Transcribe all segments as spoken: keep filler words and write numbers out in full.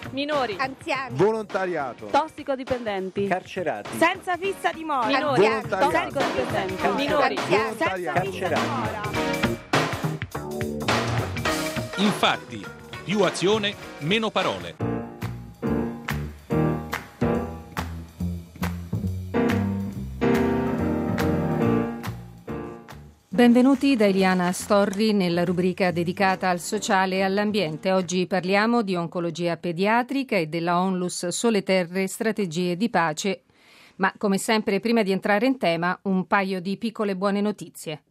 minori, anziani, volontariato, tossicodipendenti, carcerati, senza fissa dimora, minori, volontariato, tossicodipendenti, minori, anziani, senza fissa carcerati. dimora. Infatti, più azione, meno parole. Benvenuti da Eliana Storri nella rubrica dedicata al sociale e all'ambiente. Oggi parliamo di oncologia pediatrica e della Onlus Sole Terre Strategie di Pace. Ma come sempre, prima di entrare in tema, un paio di piccole buone notizie.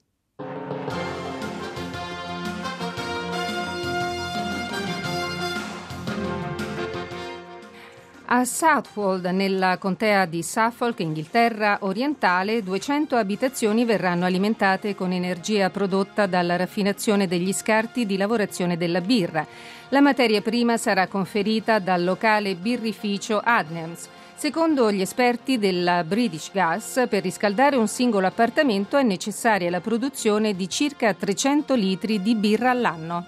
A Southwold, nella contea di Suffolk, Inghilterra orientale, duecento abitazioni verranno alimentate con energia prodotta dalla raffinazione degli scarti di lavorazione della birra. La materia prima sarà conferita dal locale birrificio Adnams. Secondo gli esperti della British Gas, per riscaldare un singolo appartamento è necessaria la produzione di circa trecento litri di birra all'anno.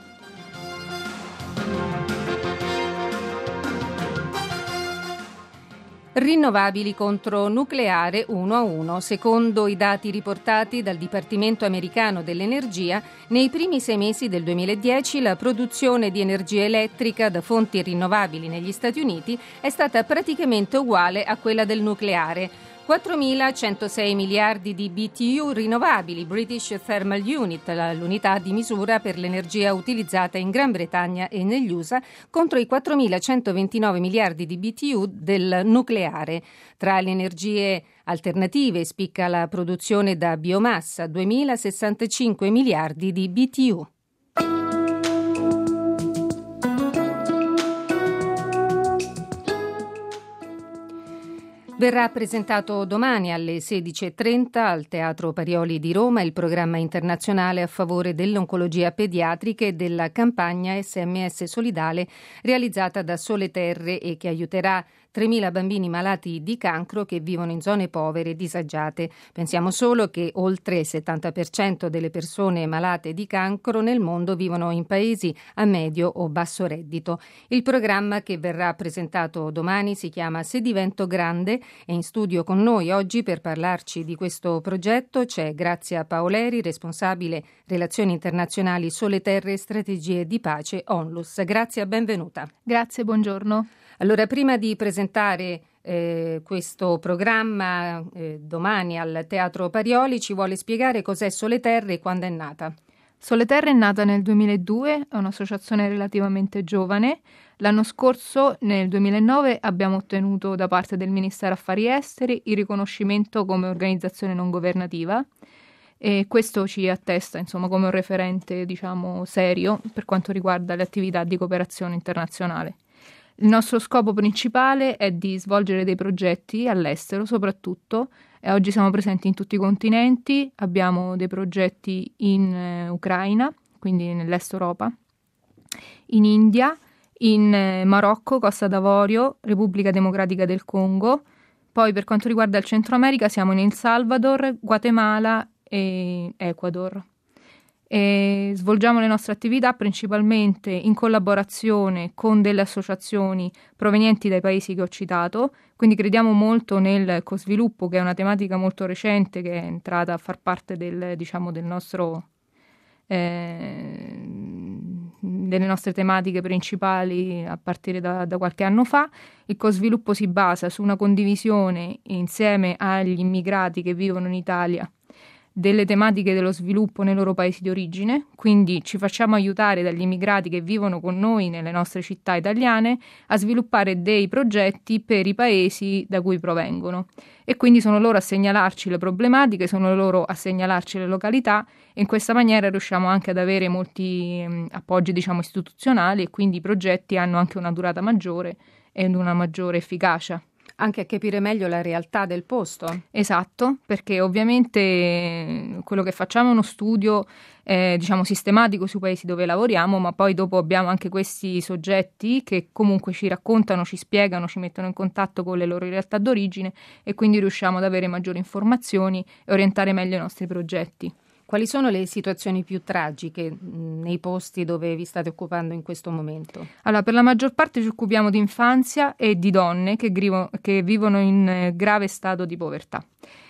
Rinnovabili contro nucleare uno a uno. Secondo i dati riportati dal Dipartimento americano dell'energia, nei primi sei mesi del duemiladieci la produzione di energia elettrica da fonti rinnovabili negli Stati Uniti è stata praticamente uguale a quella del nucleare. quattromilacentosei miliardi di B T U rinnovabili, British Thermal Unit, l'unità di misura per l'energia utilizzata in Gran Bretagna e negli U S A, contro i quattromilacentoventinove miliardi di B T U del nucleare. Tra le energie alternative spicca la produzione da biomassa, duemilasessantacinque miliardi di B T U. Verrà presentato domani alle sedici e trenta al Teatro Parioli di Roma il programma internazionale a favore dell'oncologia pediatrica e della campagna S M S Solidale realizzata da Sole Terre e che aiuterà tremila bambini malati di cancro che vivono in zone povere e disagiate. Pensiamo solo che oltre il settanta per cento delle persone malate di cancro nel mondo vivono in paesi a medio o basso reddito. Il programma che verrà presentato domani si chiama Se divento grande e in studio con noi oggi per parlarci di questo progetto c'è Grazia Paoleri, responsabile Relazioni Internazionali Sole Terre Strategie di Pace Onlus. Grazia, benvenuta. Grazie, buongiorno. Allora, prima di presentare eh, questo programma eh, domani al Teatro Parioli, ci vuole spiegare cos'è Sole Terre e quando è nata? Sole Terre è nata nel duemiladue, è un'associazione relativamente giovane. L'anno scorso, nel duemilanove, abbiamo ottenuto da parte del Ministero Affari Esteri il riconoscimento come organizzazione non governativa e questo ci attesta, insomma, come un referente, diciamo, serio per quanto riguarda le attività di cooperazione internazionale. Il nostro scopo principale è di svolgere dei progetti all'estero soprattutto e oggi siamo presenti in tutti i continenti, abbiamo dei progetti in eh, Ucraina, quindi nell'est Europa, in India, in eh, Marocco, Costa d'Avorio, Repubblica Democratica del Congo, poi per quanto riguarda il Centro America siamo in El Salvador, Guatemala e Ecuador. E svolgiamo le nostre attività principalmente in collaborazione con delle associazioni provenienti dai paesi che ho citato, quindi crediamo molto nel co-sviluppo, che è una tematica molto recente che è entrata a far parte del, diciamo, del nostro, eh, delle nostre tematiche principali a partire da, da qualche anno fa. Il co-sviluppo si basa su una condivisione insieme agli immigrati che vivono in Italia delle tematiche dello sviluppo nei loro paesi di origine, quindi ci facciamo aiutare dagli immigrati che vivono con noi nelle nostre città italiane a sviluppare dei progetti per i paesi da cui provengono e quindi sono loro a segnalarci le problematiche, sono loro a segnalarci le località e in questa maniera riusciamo anche ad avere molti mh, appoggi, diciamo, istituzionali e quindi i progetti hanno anche una durata maggiore e una maggiore efficacia. Anche a capire meglio la realtà del posto. Esatto, perché ovviamente quello che facciamo è uno studio eh, diciamo sistematico sui paesi dove lavoriamo, ma poi dopo abbiamo anche questi soggetti che comunque ci raccontano, ci spiegano, ci mettono in contatto con le loro realtà d'origine e quindi riusciamo ad avere maggiori informazioni e orientare meglio i nostri progetti. Quali sono le situazioni più tragiche mh, nei posti dove vi state occupando in questo momento? Allora, per la maggior parte ci occupiamo di infanzia e di donne che, grivo, che vivono in eh, grave stato di povertà.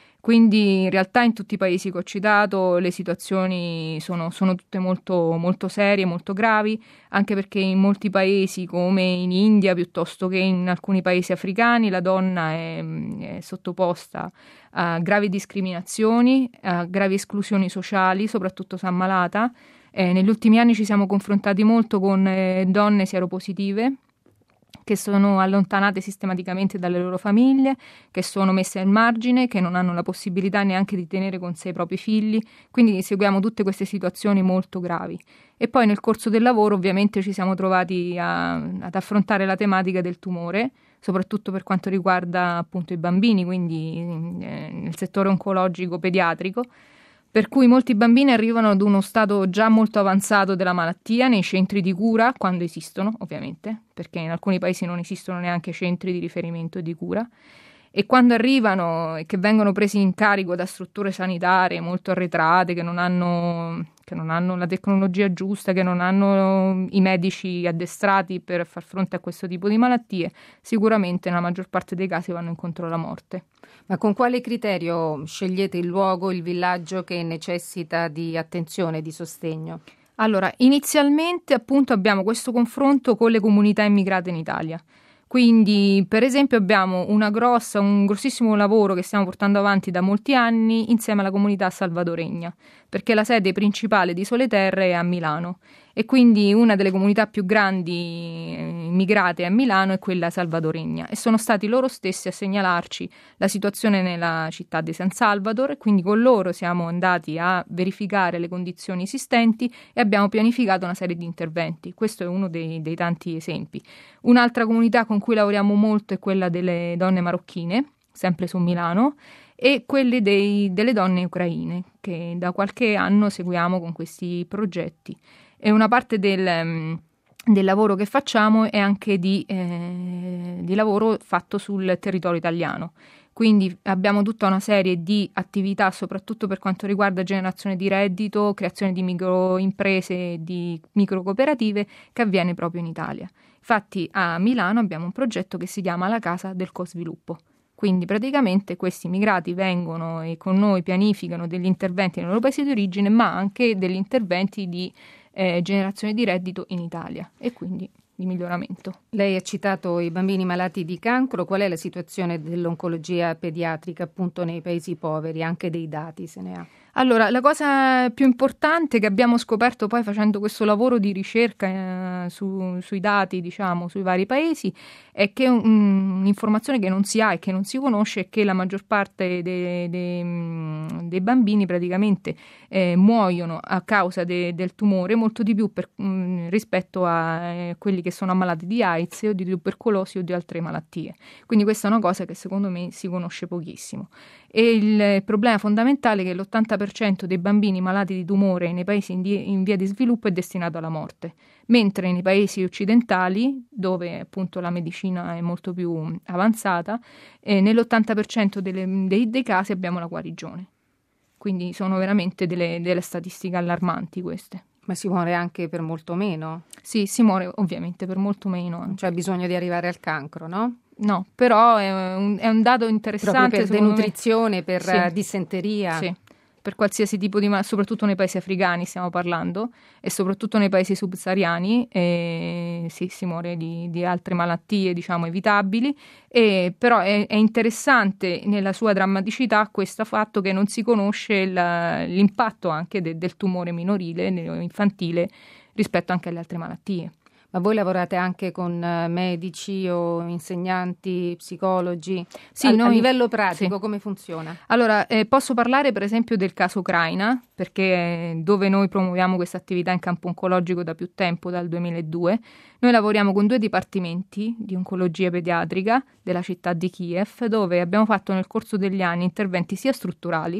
Quindi in realtà in tutti i paesi che ho citato le situazioni sono, sono tutte molto, molto serie, molto gravi, anche perché in molti paesi come in India piuttosto che in alcuni paesi africani la donna è, è sottoposta a gravi discriminazioni, a gravi esclusioni sociali, soprattutto se ammalata. Eh, negli ultimi anni ci siamo confrontati molto con eh, donne sieropositive che sono allontanate sistematicamente dalle loro famiglie, che sono messe al margine, che non hanno la possibilità neanche di tenere con sé i propri figli, quindi seguiamo tutte queste situazioni molto gravi. E poi nel corso del lavoro ovviamente ci siamo trovati a, ad affrontare la tematica del tumore, soprattutto per quanto riguarda appunto i bambini, quindi eh, nel settore oncologico pediatrico, per cui molti bambini arrivano ad uno stato già molto avanzato della malattia nei centri di cura, quando esistono ovviamente, perché in alcuni paesi non esistono neanche centri di riferimento e di cura, e quando arrivano e che vengono presi in carico da strutture sanitarie molto arretrate, che non hanno, che non hanno la tecnologia giusta, che non hanno i medici addestrati per far fronte a questo tipo di malattie, sicuramente nella maggior parte dei casi vanno incontro alla morte. Ma con quale criterio scegliete il luogo, il villaggio che necessita di attenzione e di sostegno? Allora, inizialmente appunto abbiamo questo confronto con le comunità immigrate in Italia. Quindi, per esempio, abbiamo una grossa, un grossissimo lavoro che stiamo portando avanti da molti anni insieme alla comunità salvadoregna, perché la sede principale di Sole Terre è a Milano e quindi una delle comunità più grandi immigrate a Milano è quella salvadoregna e sono stati loro stessi a segnalarci la situazione nella città di San Salvador e quindi con loro siamo andati a verificare le condizioni esistenti e abbiamo pianificato una serie di interventi. Questo è uno dei, dei tanti esempi. Un'altra comunità con cui lavoriamo molto è quella delle donne marocchine, sempre su Milano, e quelle dei, delle donne ucraine, che da qualche anno seguiamo con questi progetti. E una parte del, del lavoro che facciamo è anche di, eh, di lavoro fatto sul territorio italiano. Quindi abbiamo tutta una serie di attività, soprattutto per quanto riguarda generazione di reddito, creazione di microimprese, di microcooperative, che avviene proprio in Italia. Infatti a Milano abbiamo un progetto che si chiama La Casa del Co-Sviluppo. Quindi praticamente questi immigrati vengono e con noi pianificano degli interventi nei loro paesi di origine, ma anche degli interventi di eh, generazione di reddito in Italia e quindi di miglioramento. Lei ha citato i bambini malati di cancro. Qual è la situazione dell'oncologia pediatrica appunto nei paesi poveri? Anche dei dati se ne ha? Allora, la cosa più importante che abbiamo scoperto poi facendo questo lavoro di ricerca eh, su, sui dati, diciamo, sui vari paesi, è che un, un'informazione che non si ha e che non si conosce è che la maggior parte dei, dei, dei bambini praticamente eh, muoiono a causa de, del tumore molto di più per, mh, rispetto a eh, quelli che sono ammalati di AIDS o di tubercolosi o di altre malattie. Quindi questa è una cosa che secondo me si conosce pochissimo. E il problema fondamentale è che l'ottanta per cento dei bambini malati di tumore nei paesi in, die, in via di sviluppo è destinato alla morte, mentre nei paesi occidentali, dove appunto la medicina è molto più avanzata, eh, nell'ottanta per cento delle, dei, dei casi abbiamo la guarigione. Quindi sono veramente delle, delle statistiche allarmanti queste. Ma si muore anche per molto meno? Sì, si muore ovviamente per molto meno. Non c'è bisogno di arrivare al cancro, no? No, però è un, è un dato interessante. Proprio per denutrizione, me. per sì. dissenteria. Sì, per qualsiasi tipo di malattia, soprattutto nei paesi africani stiamo parlando, e soprattutto nei paesi subsahariani, e sì, si muore di, di altre malattie, diciamo, evitabili, e, però è, è interessante nella sua drammaticità questo fatto che non si conosce la, l'impatto anche de, del tumore minorile, infantile, rispetto anche alle altre malattie. Ma voi lavorate anche con medici o insegnanti, psicologi? Sì, a, noi, a livello pratico, sì. Come funziona? Allora, eh, posso parlare per esempio del caso Ucraina, perché dove noi promuoviamo questa attività in campo oncologico da più tempo, dal duemiladue. Noi lavoriamo con due dipartimenti di oncologia pediatrica della città di Kiev, dove abbiamo fatto nel corso degli anni interventi sia strutturali,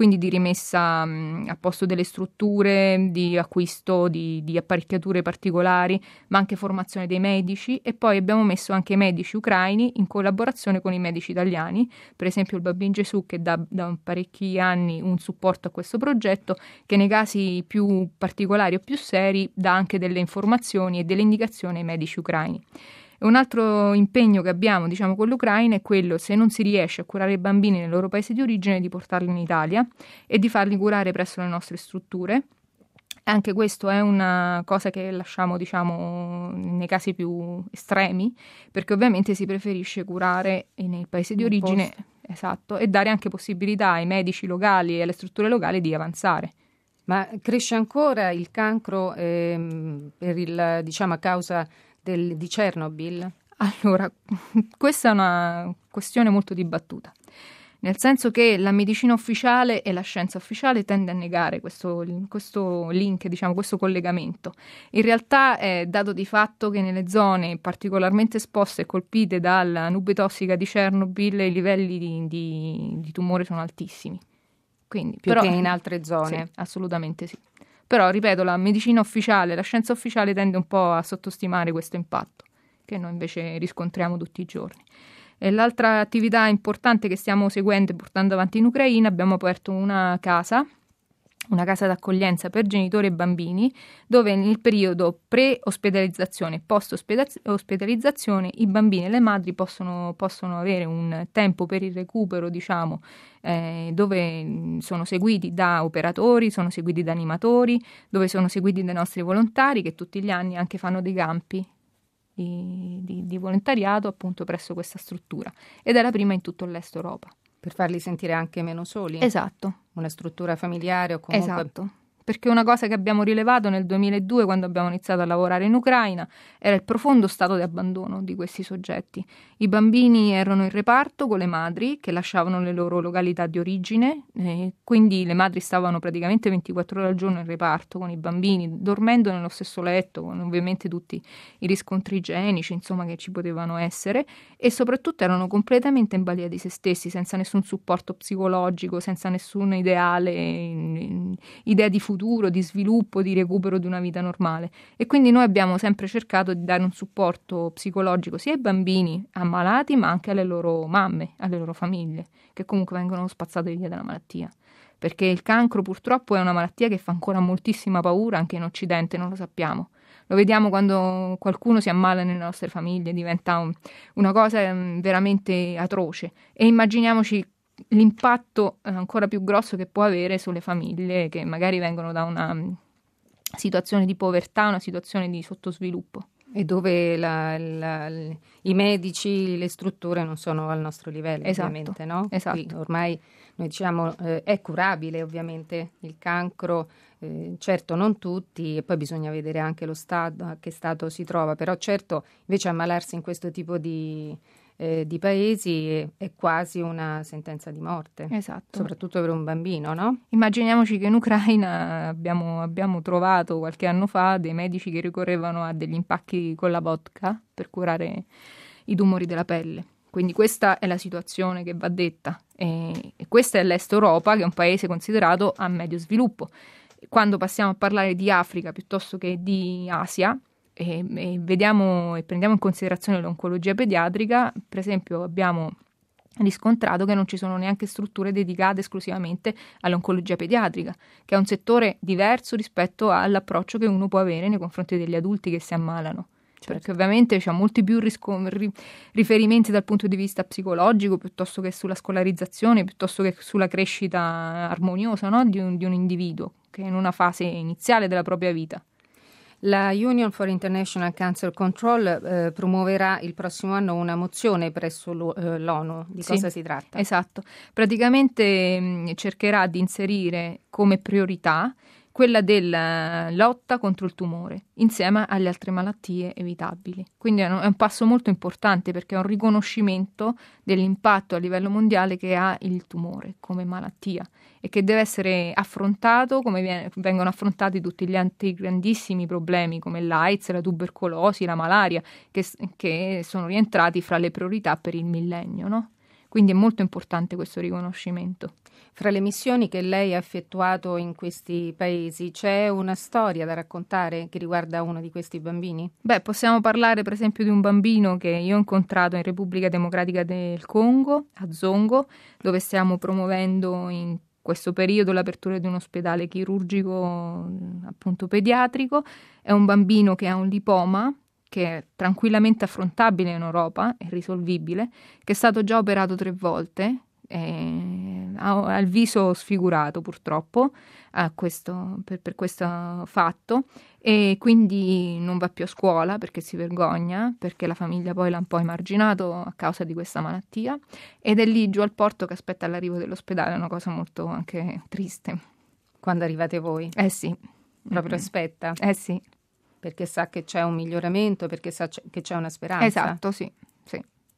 quindi di rimessa mh, a posto delle strutture, di acquisto di, di apparecchiature particolari, ma anche formazione dei medici, e poi abbiamo messo anche i medici ucraini in collaborazione con i medici italiani, per esempio il Bambino Gesù che dà da parecchi anni un supporto a questo progetto, che nei casi più particolari o più seri dà anche delle informazioni e delle indicazioni ai medici ucraini. Un altro impegno che abbiamo, diciamo, con l'Ucraina è quello, se non si riesce a curare i bambini nel loro paese di origine, di portarli in Italia e di farli curare presso le nostre strutture. Anche questo è una cosa che lasciamo, diciamo, nei casi più estremi, perché ovviamente si preferisce curare nel paese di origine, esatto, e dare anche possibilità ai medici locali e alle strutture locali di avanzare. Ma cresce ancora il cancro ehm, per il, diciamo, a causa del, di Chernobyl? Allora, questa è una questione molto dibattuta, nel senso che la medicina ufficiale e la scienza ufficiale tende a negare questo, questo link, diciamo, questo collegamento. In realtà è dato di fatto che nelle zone particolarmente esposte e colpite dalla nube tossica di Chernobyl i livelli di, di, di tumore sono altissimi. Quindi, più però, che in altre zone. Sì, assolutamente sì. Però, ripeto, la medicina ufficiale, la scienza ufficiale tende un po' a sottostimare questo impatto, che noi invece riscontriamo tutti i giorni. E l'altra attività importante che stiamo seguendo e portando avanti in Ucraina, abbiamo aperto una casa, una casa d'accoglienza per genitori e bambini, dove nel periodo pre-ospedalizzazione e post-ospedalizzazione i bambini e le madri possono, possono avere un tempo per il recupero, diciamo, eh, dove sono seguiti da operatori, sono seguiti da animatori, dove sono seguiti dai nostri volontari che tutti gli anni anche fanno dei campi di, di, di volontariato appunto presso questa struttura, ed è la prima in tutto l'est Europa. Per farli sentire anche meno soli? Esatto. Una struttura familiare o comunque... Esatto. Perché una cosa che abbiamo rilevato nel duemiladue, quando abbiamo iniziato a lavorare in Ucraina, era il profondo stato di abbandono di questi soggetti. I bambini erano in reparto con le madri che lasciavano le loro località di origine, e quindi le madri stavano praticamente ventiquattro ore al giorno in reparto con i bambini, dormendo nello stesso letto, con ovviamente tutti i riscontri igienici, insomma, che ci potevano essere, e soprattutto erano completamente in balia di se stessi, senza nessun supporto psicologico, senza nessun ideale, idea di futuro, di sviluppo, di recupero di una vita normale. E quindi noi abbiamo sempre cercato di dare un supporto psicologico sia ai bambini ammalati, ma anche alle loro mamme, alle loro famiglie, che comunque vengono spazzate via dalla malattia. Perché il cancro purtroppo è una malattia che fa ancora moltissima paura anche in Occidente, non lo sappiamo. Lo vediamo quando qualcuno si ammala nelle nostre famiglie, diventa un, una cosa veramente atroce. E immaginiamoci l'impatto ancora più grosso che può avere sulle famiglie che magari vengono da una situazione di povertà, una situazione di sottosviluppo. E dove la, la, i medici, le strutture non sono al nostro livello, esatto, ovviamente, no? Esatto. Qui ormai noi diciamo eh, è curabile ovviamente il cancro, eh, certo non tutti, e poi bisogna vedere anche lo stato, a che stato si trova, però certo invece ammalarsi in questo tipo di... Eh, di paesi è, è quasi una sentenza di morte, esatto, soprattutto per un bambino, no? Immaginiamoci che in Ucraina abbiamo, abbiamo trovato qualche anno fa dei medici che ricorrevano a degli impacchi con la vodka per curare i tumori della pelle. Quindi questa è la situazione che va detta, e, e questa è l'Est Europa, che è un paese considerato a medio sviluppo. Quando passiamo a parlare di Africa piuttosto che di Asia, E, e vediamo e prendiamo in considerazione l'oncologia pediatrica, per esempio abbiamo riscontrato che non ci sono neanche strutture dedicate esclusivamente all'oncologia pediatrica, che è un settore diverso rispetto all'approccio che uno può avere nei confronti degli adulti che si ammalano. Certo. Perché ovviamente c'è molti più risco- ri- riferimenti dal punto di vista psicologico, piuttosto che sulla scolarizzazione, piuttosto che sulla crescita armoniosa, no? di, un, di un individuo che è in una fase iniziale della propria vita. La Union for International Cancer Control eh, promuoverà il prossimo anno una mozione presso l'O- eh, l'ONU. Di sì, cosa si tratta? Esatto. Praticamente mh, cercherà di inserire come priorità quella della lotta contro il tumore, insieme alle altre malattie evitabili. Quindi è un, è un passo molto importante, perché è un riconoscimento dell'impatto a livello mondiale che ha il tumore come malattia e che deve essere affrontato come viene, vengono affrontati tutti gli altri grandissimi problemi come l'AIDS, la tubercolosi, la malaria, che, che sono rientrati fra le priorità per il millennio, no? Quindi è molto importante questo riconoscimento. Fra le missioni che lei ha effettuato in questi paesi c'è una storia da raccontare che riguarda uno di questi bambini? Beh, possiamo parlare per esempio di un bambino che io ho incontrato in Repubblica Democratica del Congo, a Zongo, dove stiamo promuovendo in questo periodo l'apertura di un ospedale chirurgico appunto pediatrico. È un bambino che ha un lipoma che è tranquillamente affrontabile in Europa, è risolvibile, che è stato già operato tre volte, eh, ha, ha il viso sfigurato purtroppo a questo, per, per questo fatto, e quindi non va più a scuola perché si vergogna, perché la famiglia poi l'ha un po' emarginato a causa di questa malattia, ed è lì giù al porto che aspetta l'arrivo dell'ospedale, è una cosa molto anche triste. Quando arrivate voi? Eh sì. Proprio Mm-hmm. aspetta? Eh sì. Perché sa che c'è un miglioramento, perché sa che c'è una speranza. Esatto, sì, sì,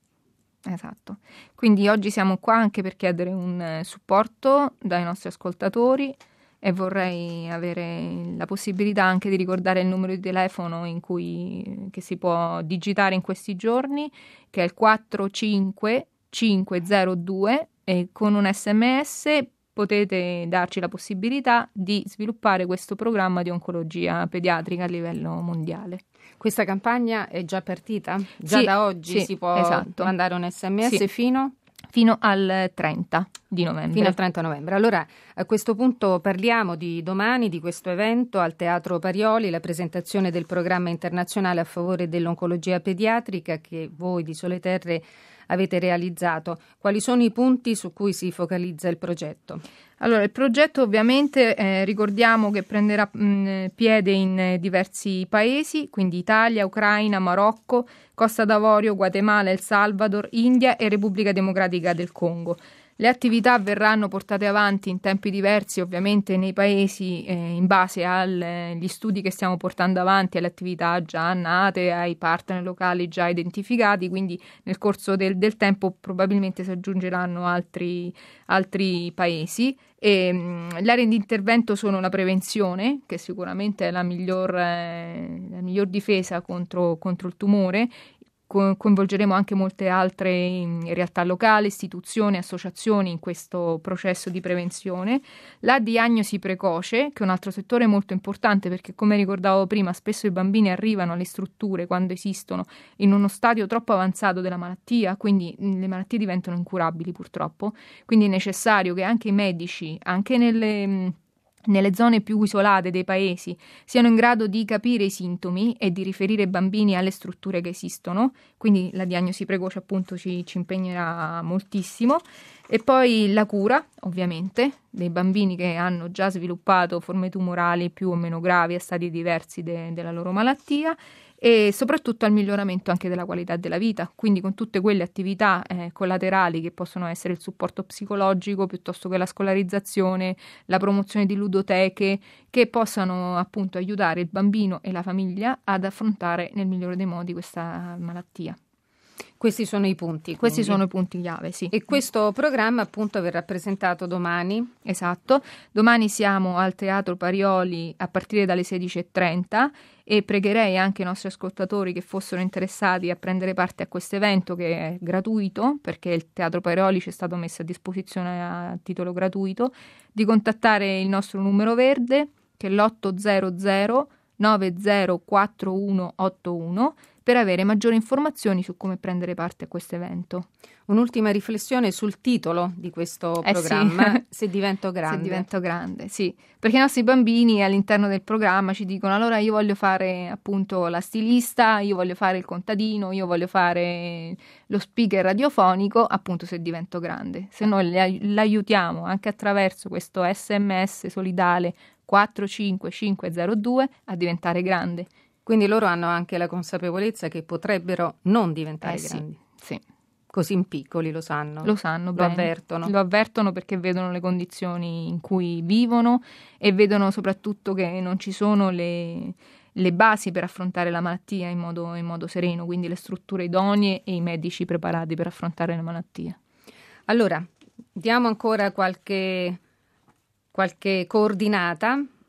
esatto. Quindi oggi siamo qua anche per chiedere un eh, supporto dai nostri ascoltatori e vorrei avere la possibilità anche di ricordare il numero di telefono in cui, che si può digitare in questi giorni, che è il quattro cinque cinque zero due, e con un sms potete darci la possibilità di sviluppare questo programma di oncologia pediatrica a livello mondiale. Questa campagna è già partita? Già sì, da oggi sì, si può esatto. mandare un sms sì. fino? Fino al trenta di novembre. Fino al trenta novembre. Allora, a questo punto parliamo di domani, di questo evento al Teatro Parioli, la presentazione del programma internazionale a favore dell'oncologia pediatrica che voi di Sole Terre avete realizzato. Quali sono i punti su cui si focalizza il progetto? Allora, il progetto ovviamente eh, ricordiamo che prenderà mh, piede in eh, diversi paesi, quindi Italia, Ucraina, Marocco, Costa d'Avorio, Guatemala, El Salvador, India e Repubblica Democratica del Congo. Le attività verranno portate avanti in tempi diversi, ovviamente nei paesi eh, in base agli studi che stiamo portando avanti, alle attività già nate, ai partner locali già identificati, quindi nel corso del, del tempo probabilmente si aggiungeranno altri, altri paesi. E, mh, le aree di intervento sono la prevenzione, che sicuramente è la miglior, eh, la miglior difesa contro, contro il tumore. Coinvolgeremo anche molte altre realtà locali, istituzioni, associazioni in questo processo di prevenzione. La diagnosi precoce, che è un altro settore molto importante perché, come ricordavo prima, spesso i bambini arrivano alle strutture quando esistono in uno stadio troppo avanzato della malattia, quindi le malattie diventano incurabili purtroppo, quindi è necessario che anche i medici, anche nelle... nelle zone più isolate dei paesi, siano in grado di capire i sintomi e di riferire i bambini alle strutture che esistono, quindi la diagnosi precoce appunto ci, ci impegnerà moltissimo. E poi la cura, ovviamente, dei bambini che hanno già sviluppato forme tumorali più o meno gravi a stadi diversi de- della loro malattia, e soprattutto al miglioramento anche della qualità della vita, quindi con tutte quelle attività eh, collaterali che possono essere il supporto psicologico piuttosto che la scolarizzazione, la promozione di ludoteche, che possano appunto aiutare il bambino e la famiglia ad affrontare nel migliore dei modi questa malattia. Questi sono i punti. Questi quindi. sono i punti chiave, sì. E questo programma appunto verrà presentato domani? Esatto. Domani siamo al Teatro Parioli a partire dalle sedici e trenta e pregherei anche i nostri ascoltatori che fossero interessati a prendere parte a questo evento, che è gratuito, perché il Teatro Parioli ci è stato messo a disposizione a titolo gratuito, di contattare il nostro numero verde, che è l'otto zero zero nove zero quattro uno otto uno, per avere maggiori informazioni su come prendere parte a questo evento. Un'ultima riflessione sul titolo di questo eh programma, sì. Se divento grande. Se divento grande, sì. Perché i nostri bambini all'interno del programma ci dicono: allora io voglio fare appunto la stilista, io voglio fare il contadino, io voglio fare lo speaker radiofonico, appunto se divento grande. Se noi l'aiutiamo anche attraverso questo sms solidale quattro cinque cinque zero due a diventare grande. Quindi loro hanno anche la consapevolezza che potrebbero non diventare eh, grandi. Sì, sì. Così in piccoli lo sanno. Lo sanno lo bene. avvertono. Lo avvertono perché vedono le condizioni in cui vivono e vedono soprattutto che non ci sono le, le basi per affrontare la malattia in modo, in modo sereno, quindi le strutture idonee e i medici preparati per affrontare la malattia. Allora, diamo ancora qualche, qualche coordinata.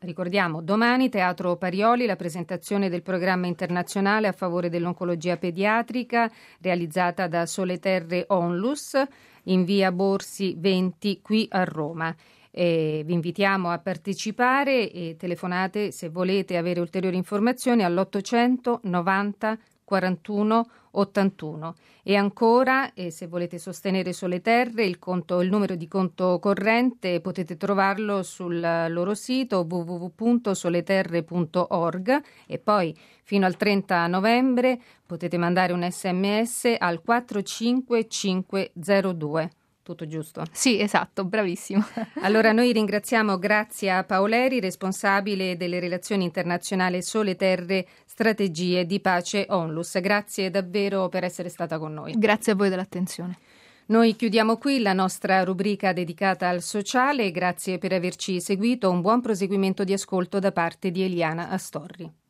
Ricordiamo, domani Teatro Parioli, la presentazione del programma internazionale a favore dell'oncologia pediatrica realizzata da Sole Terre Onlus in via Borsi venti qui a Roma. E vi invitiamo a partecipare e telefonate se volete avere ulteriori informazioni all'ottocento novanta quarantuno ottantuno. E ancora, e se volete sostenere Sole Terre, il, conto, il numero di conto corrente potete trovarlo sul loro sito w w w punto soleterre punto org e poi fino al trenta novembre potete mandare un sms al quattro cinque cinque zero due. Tutto giusto? Sì, esatto, bravissimo. Allora noi ringraziamo Grazia Paoleri, responsabile delle relazioni internazionali Sole Terre Strategie di Pace Onlus. Grazie davvero per essere stata con noi. Grazie a voi dell'attenzione. Noi chiudiamo qui la nostra rubrica dedicata al sociale. Grazie per averci seguito. Un buon proseguimento di ascolto da parte di Eliana Astorri.